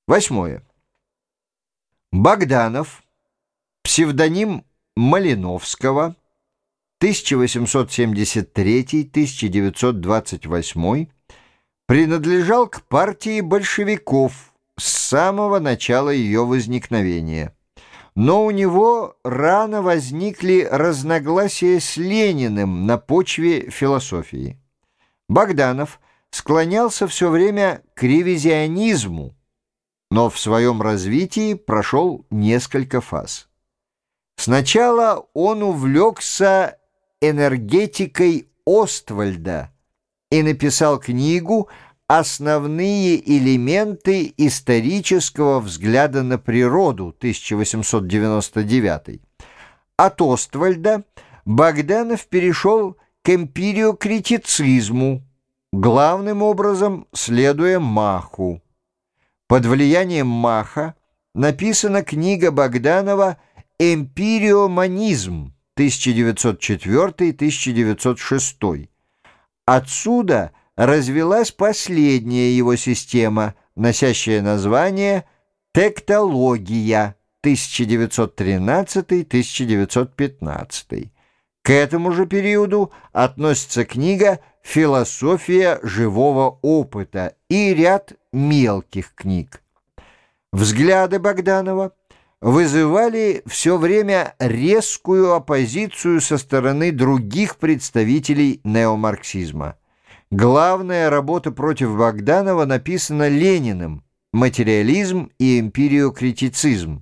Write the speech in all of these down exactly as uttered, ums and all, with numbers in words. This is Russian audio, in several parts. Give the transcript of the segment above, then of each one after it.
Восьмое. Богданов, псевдоним Малиновского, тысяча восемьсот семьдесят третий — тысяча девятьсот двадцать восьмой, принадлежал к партии большевиков с самого начала ее возникновения. Но у него рано возникли разногласия с Лениным на почве философии. Богданов склонялся все время к ревизионизму, но в своем развитии прошел несколько фаз. Сначала он увлекся энергетикой Оствальда и написал книгу «Основные элементы исторического взгляда на природу» тысяча восемьсот девяносто девятый. От Оствальда Богданов перешел к эмпириокритицизму, главным образом следуя Маху. Под влиянием Маха написана книга Богданова «Эмпириоманизм» тысяча девятьсот четвёртый — тысяча девятьсот шестой. Отсюда развилась последняя его система, носящая название «Тектология» тысяча девятьсот тринадцатый — тысяча девятьсот пятнадцатый. К этому же периоду относится книга «Философия живого опыта» и ряд мелких книг. Взгляды Богданова вызывали все время резкую оппозицию со стороны других представителей неомарксизма. Главная работа против Богданова написана Лениным «Материализм и эмпириокритицизм».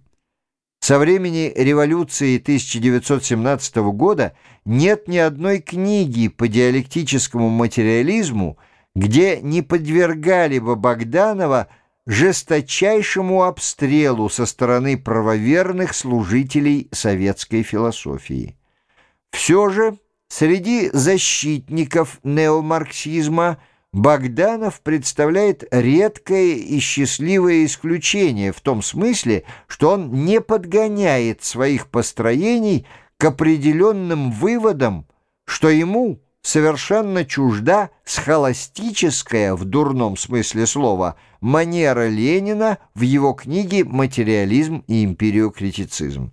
Со времени революции тысяча девятьсот семнадцатого года нет ни одной книги по диалектическому материализму, где не подвергали бы Богданова жесточайшему обстрелу со стороны правоверных служителей советской философии. Все же среди защитников неомарксизма Богданов представляет редкое и счастливое исключение в том смысле, что он не подгоняет своих построений к определенным выводам, что ему совершенно чужда схоластическая, в дурном смысле слова, манера Ленина в его книге «Материализм и эмпириокритицизм».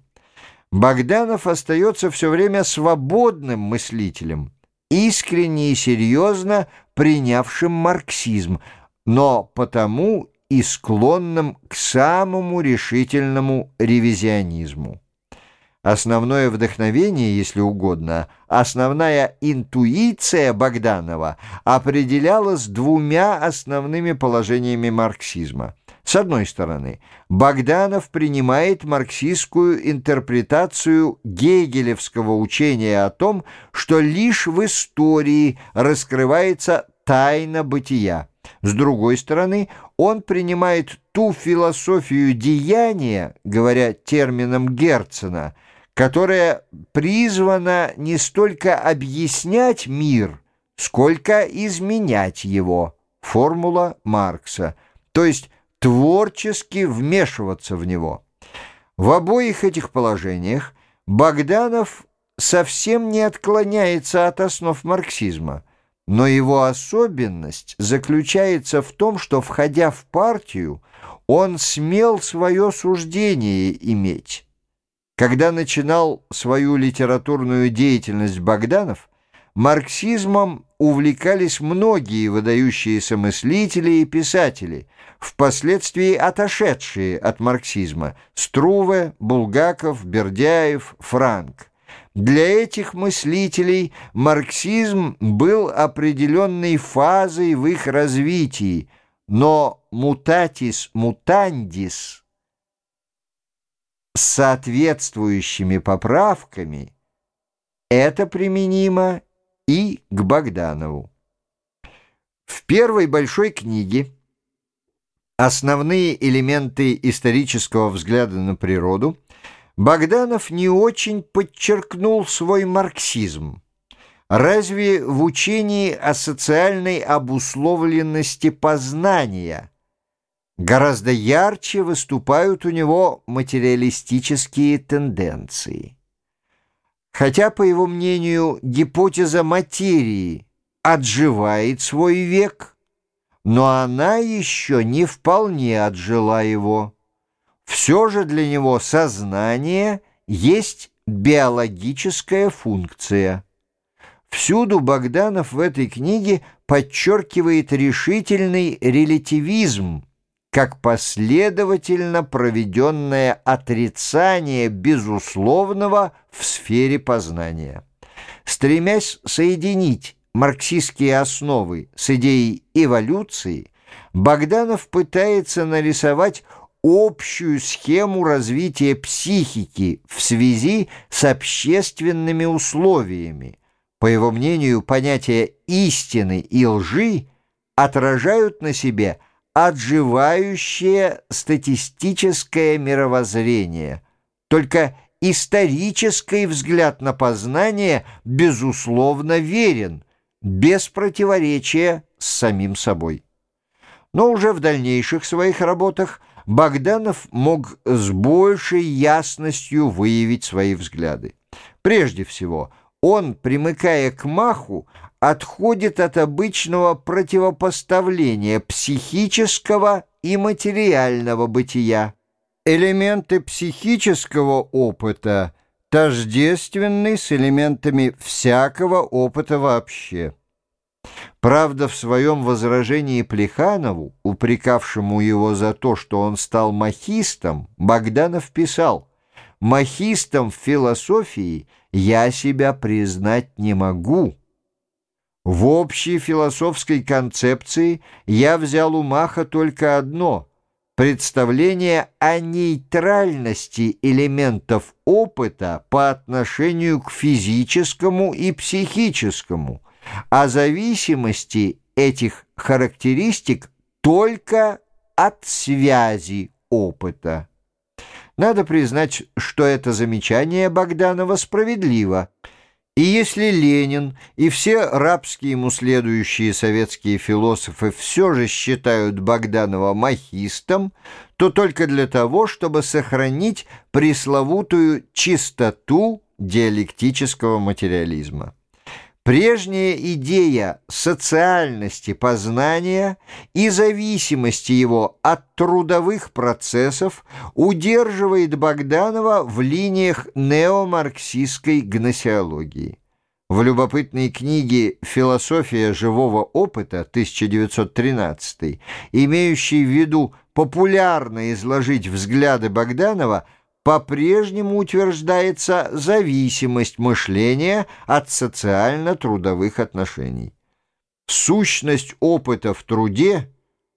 Богданов остается все время свободным мыслителем, искренне и серьезно принявшим марксизм, но потому и склонным к самому решительному ревизионизму. Основное вдохновение, если угодно, основная интуиция Богданова определялась двумя основными положениями марксизма. С одной стороны, Богданов принимает марксистскую интерпретацию гегелевского учения о том, что лишь в истории раскрывается тайна бытия. С другой стороны, он принимает ту философию деяния, говоря термином Герцена, которая призвана не столько объяснять мир, сколько изменять его, формула Маркса, то есть творчески вмешиваться в него. В обоих этих положениях Богданов совсем не отклоняется от основ марксизма, но его особенность заключается в том, что, входя в партию, он смел свое суждение иметь. Когда начинал свою литературную деятельность Богданов, марксизмом увлекались многие выдающиеся мыслители и писатели, впоследствии отошедшие от марксизма: Струве, Булгаков, Бердяев, Франк. Для этих мыслителей марксизм был определенной фазой в их развитии, но mutatis mutandis с соответствующими поправками это применимо и к Богданову. В первой большой книге «Основные элементы исторического взгляда на природу» Богданов не очень подчеркнул свой марксизм. Разве в учении о социальной обусловленности познания гораздо ярче выступают у него материалистические тенденции? Хотя, по его мнению, гипотеза материи отживает свой век, но она еще не вполне отжила его. Все же для него сознание есть биологическая функция. Всюду Богданов в этой книге подчеркивает решительный релятивизм, как последовательно проведенное отрицание безусловного в сфере познания. Стремясь соединить марксистские основы с идеей эволюции, Богданов пытается нарисовать общую схему развития психики в связи с общественными условиями. По его мнению, понятия истины и лжи отражают на себе отживающее статистическое мировоззрение. Только исторический взгляд на познание, безусловно, верен, без противоречия с самим собой. Но уже в дальнейших своих работах Богданов мог с большей ясностью выявить свои взгляды. Прежде всего, он, примыкая к Маху, отходит от обычного противопоставления психического и материального бытия. Элементы психического опыта тождественны с элементами всякого опыта вообще. Правда, в своем возражении Плеханову, упрекавшему его за то, что он стал махистом, Богданов писал: «Махистом в философии я себя признать не могу. В общей философской концепции я взял у Маха только одно — представление о нейтральности элементов опыта по отношению к физическому и психическому, о зависимости этих характеристик только от связи опыта». Надо признать, что это замечание Богданова справедливо. И если Ленин и все рабские ему следующие советские философы все же считают Богданова махистом, то только для того, чтобы сохранить пресловутую чистоту диалектического материализма. Прежняя идея социальности познания и зависимости его от трудовых процессов удерживает Богданова в линиях неомарксистской гносеологии. В любопытной книге «Философия живого опыта» тысяча девятьсот тринадцатый, имеющей в виду популярно изложить взгляды Богданова, по-прежнему утверждается зависимость мышления от социально-трудовых отношений. Сущность опыта в труде: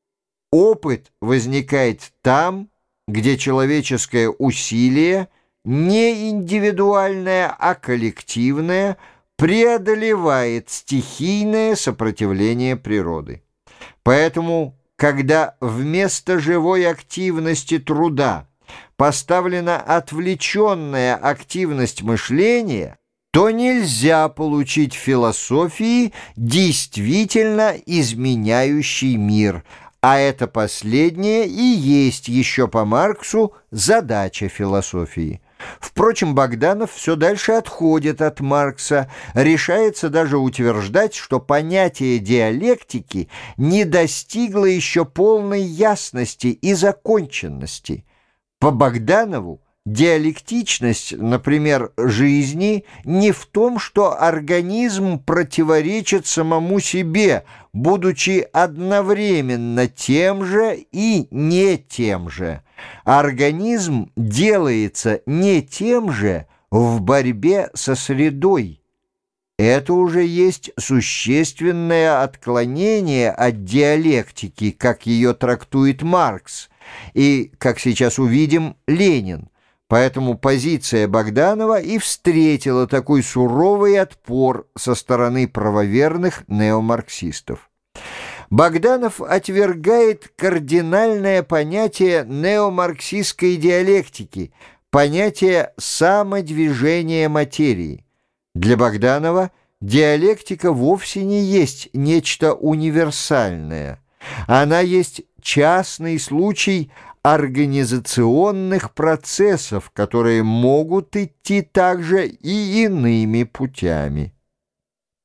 опыт возникает там, где человеческое усилие, не индивидуальное, а коллективное, преодолевает стихийное сопротивление природы. Поэтому, когда вместо живой активности труда поставлена отвлеченная активность мышления, то нельзя получить в философии действительно изменяющий мир, а это последнее и есть еще по Марксу задача философии. Впрочем, Богданов все дальше отходит от Маркса, решается даже утверждать, что понятие диалектики не достигло еще полной ясности и законченности. По Богданову диалектичность, например, жизни не в том, что организм противоречит самому себе, будучи одновременно тем же и не тем же. Организм делается не тем же в борьбе со средой. Это уже есть существенное отклонение от диалектики, как ее трактует Маркс, и, как сейчас увидим, Ленин. Поэтому позиция Богданова и встретила такой суровый отпор со стороны правоверных неомарксистов. Богданов отвергает кардинальное понятие неомарксистской диалектики, понятие самодвижения материи. Для Богданова диалектика вовсе не есть нечто универсальное. Она есть частный случай организационных процессов, которые могут идти также и иными путями.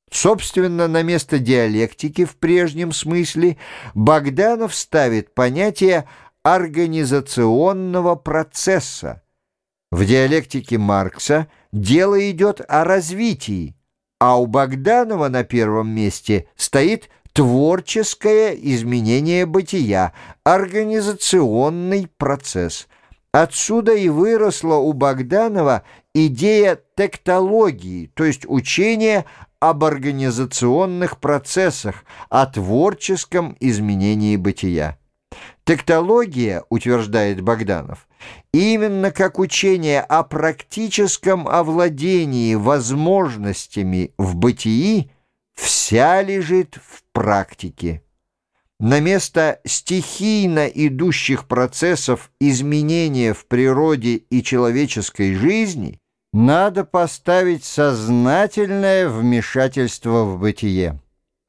Собственно, на место диалектики в прежнем смысле Богданов ставит понятие организационного процесса. В диалектике Маркса дело идет о развитии, а у Богданова на первом месте стоит творческое изменение бытия, организационный процесс. Отсюда и выросла у Богданова идея тектологии, то есть учения об организационных процессах, о творческом изменении бытия. Тектология, утверждает Богданов, именно как учение о практическом овладении возможностями в бытии, вся лежит в практике. На место стихийно идущих процессов изменения в природе и человеческой жизни надо поставить сознательное вмешательство в бытие.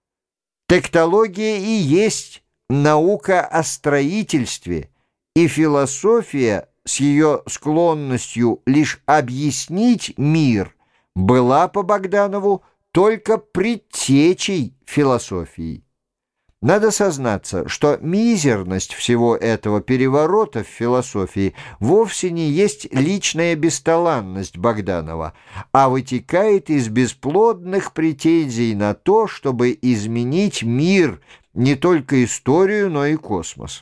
Тектология и есть наука о строительстве, и философия с ее склонностью лишь объяснить мир была по Богданову только предтечей философии. Надо сознаться, что мизерность всего этого переворота в философии вовсе не есть личная бесталанность Богданова, а вытекает из бесплодных претензий на то, чтобы изменить мир, не только историю, но и космос.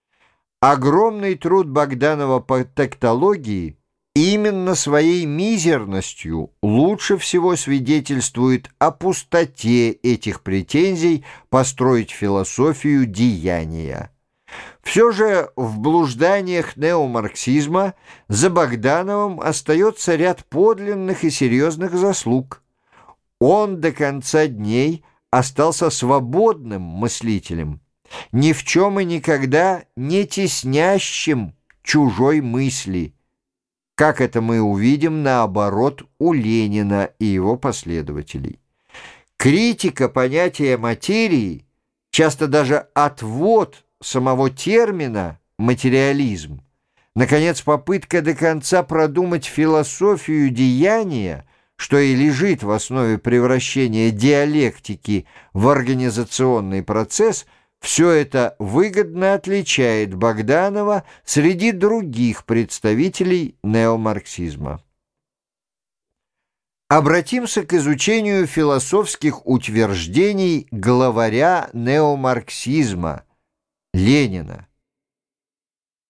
Огромный труд Богданова по тектологии именно своей мизерностью лучше всего свидетельствует о пустоте этих претензий построить философию деяния. Все же в блужданиях неомарксизма за Богдановым остается ряд подлинных и серьезных заслуг. Он до конца дней остался свободным мыслителем, ни в чем и никогда не теснящим чужой мысли, как это мы увидим, наоборот, у Ленина и его последователей. Критика понятия материи, часто даже отвод самого термина «материализм», наконец, попытка до конца продумать философию деяния, что и лежит в основе превращения диалектики в организационный процесс, все это выгодно отличает Богданова среди других представителей неомарксизма. Обратимся к изучению философских утверждений главаря неомарксизма Ленина.